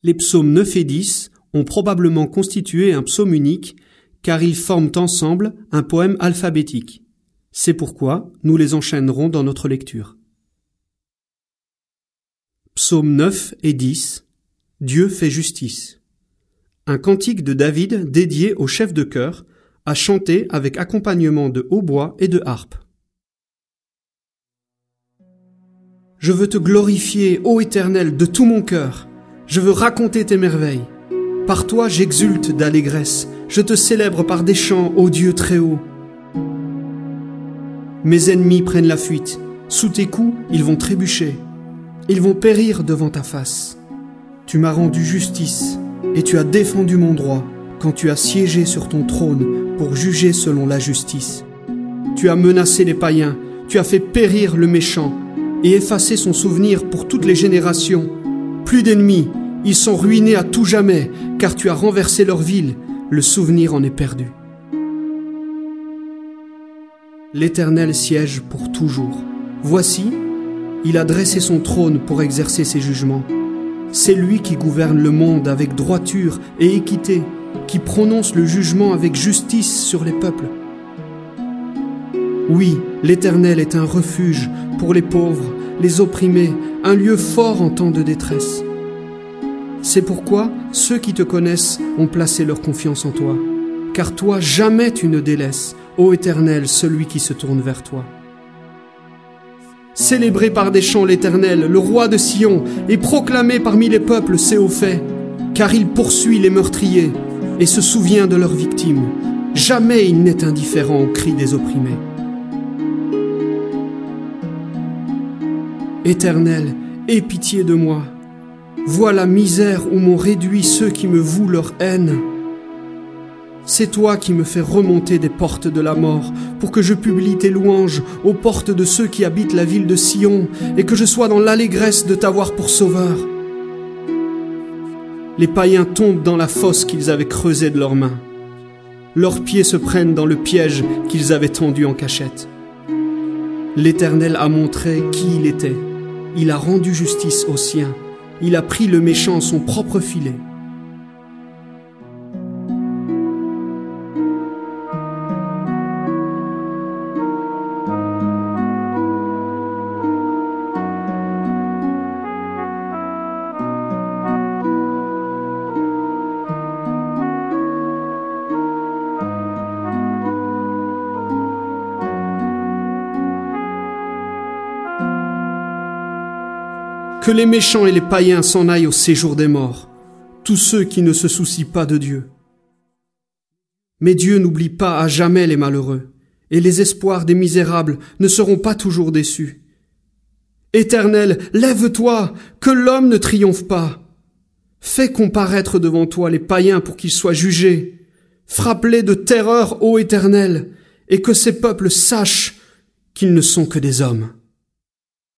Les psaumes 9 et 10 ont probablement constitué un psaume unique, car ils forment ensemble un poème alphabétique. C'est pourquoi nous les enchaînerons dans notre lecture. Psaumes 9 et 10. Dieu fait justice. Un cantique de David dédié au chef de chœur, à chanter avec accompagnement de hautbois et de harpe. Je veux te glorifier, ô Éternel, de tout mon cœur. Je veux raconter tes merveilles. Par toi j'exulte d'allégresse. Je te célèbre par des chants, ô Dieu très haut. Mes ennemis prennent la fuite. Sous tes coups, ils vont trébucher. Ils vont périr devant ta face. Tu m'as rendu justice et tu as défendu mon droit quand tu as siégé sur ton trône pour juger selon la justice. Tu as menacé les païens, tu as fait périr le méchant et effacé son souvenir pour toutes les générations. Plus d'ennemis, ils sont ruinés à tout jamais, car tu as renversé leur ville, le souvenir en est perdu. L'Éternel siège pour toujours. Voici, il a dressé son trône pour exercer ses jugements. C'est lui qui gouverne le monde avec droiture et équité, qui prononce le jugement avec justice sur les peuples. Oui, l'Éternel est un refuge pour les pauvres, les opprimés, un lieu fort en temps de détresse. C'est pourquoi ceux qui te connaissent ont placé leur confiance en toi. Car toi, jamais tu ne délaisses, ô Éternel, celui qui se tourne vers toi. Célébrez par des chants l'Éternel, le roi de Sion, et proclamez parmi les peuples ses hauts faits, car il poursuit les meurtriers et se souvient de leurs victimes. Jamais il n'est indifférent aux cris des opprimés. Éternel, aie pitié de moi. Vois la misère où m'ont réduit ceux qui me vouent leur haine. C'est toi qui me fais remonter des portes de la mort, pour que je publie tes louanges aux portes de ceux qui habitent la ville de Sion, et que je sois dans l'allégresse de t'avoir pour sauveur. Les païens tombent dans la fosse qu'ils avaient creusée de leurs mains. Leurs pieds se prennent dans le piège qu'ils avaient tendu en cachette. L'Éternel a montré qui il était. Il a rendu justice aux siens. Il a pris le méchant en son propre filet. Que les méchants et les païens s'en aillent au séjour des morts, tous ceux qui ne se soucient pas de Dieu. Mais Dieu n'oublie pas à jamais les malheureux, et les espoirs des misérables ne seront pas toujours déçus. Éternel, lève-toi, que l'homme ne triomphe pas. Fais comparaître devant toi les païens pour qu'ils soient jugés. Frappe-les de terreur, ô Éternel, et que ces peuples sachent qu'ils ne sont que des hommes.